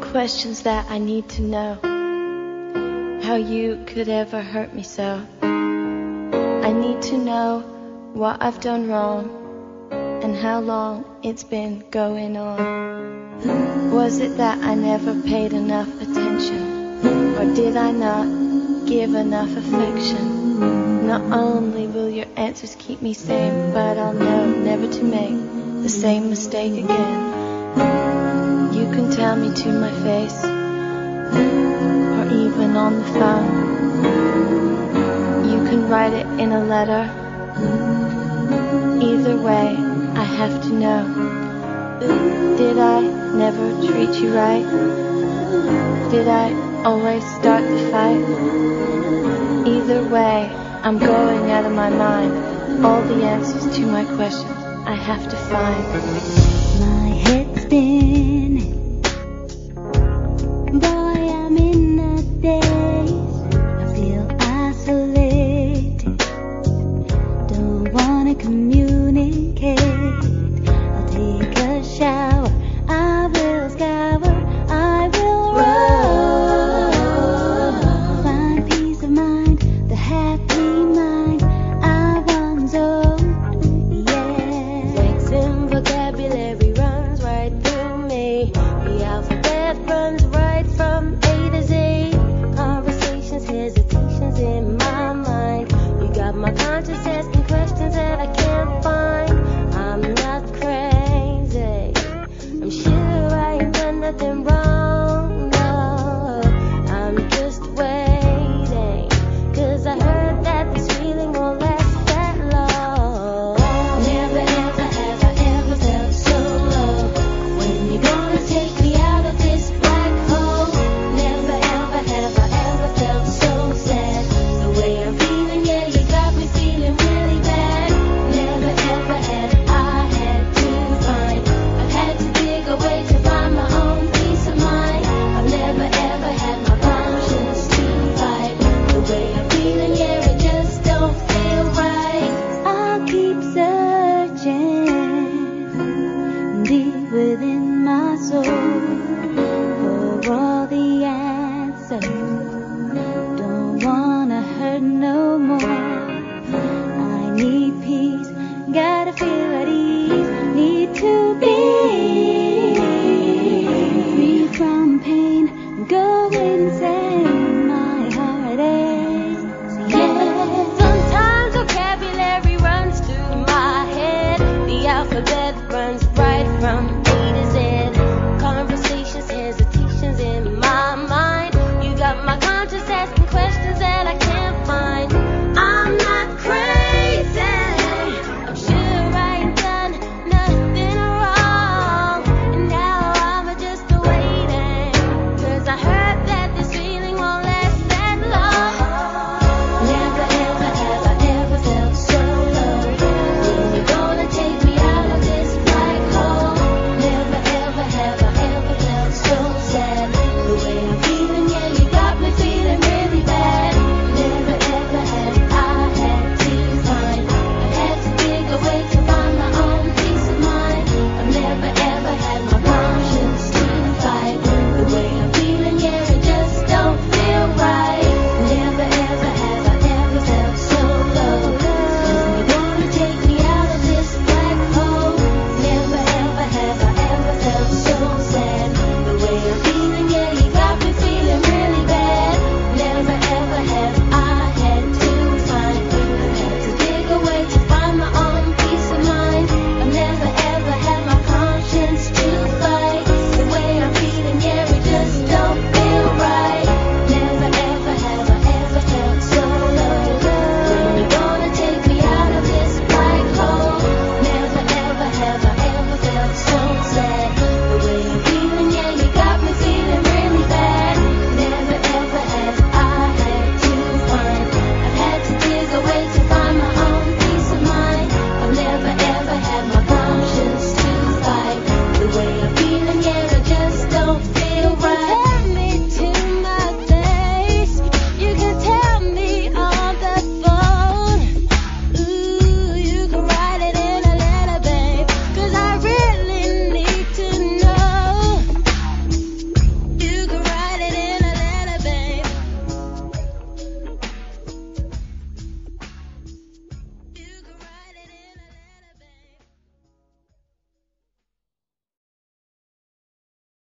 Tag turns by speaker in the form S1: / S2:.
S1: questions that I need to know. How you could ever hurt me so. I need to know what I've done wrong and how long it's been going on. Was it that I never paid enough attention, or did I not give enough affection? Not only will your answers keep me sane, but I'll know never to make the same mistake again. You can tell me to my face, or even on the phone. You can write it in a letter. Either way, I have to know. Did I never treat you right? Did I always start the fight? Either way, I'm going out of my mind. All the answers to my questions I have to find.
S2: My head's spinning. Boy, I'm in a daze. I feel isolated. Don't wanna communicate. I'll take a shower. I will scour. I will run. Find peace of mind, the happy mind I once owned. Yeah.
S3: Fixing vocabulary runs right through me. The alphabet runs right from A to Z. Conversations, hesitations in my mind. You got my conscience asking questions that I can't find. I'm not crazy. I'm sure I ain't done nothing wrong. No, I'm just waiting. 'Cause I heard that this feeling won't last that long. Never ever have I ever felt so low. When you gonna take me out of this black hole? Never ever have I ever felt so sad. The way I'm feeling, yeah, you got me feeling really bad. Never ever have I had to find. I've had to dig away to find my own peace of mind. I've never ever had my conscience to fight. The way I'm feeling, yeah, it just don't feel right.
S2: I'll keep searching deep within my soul.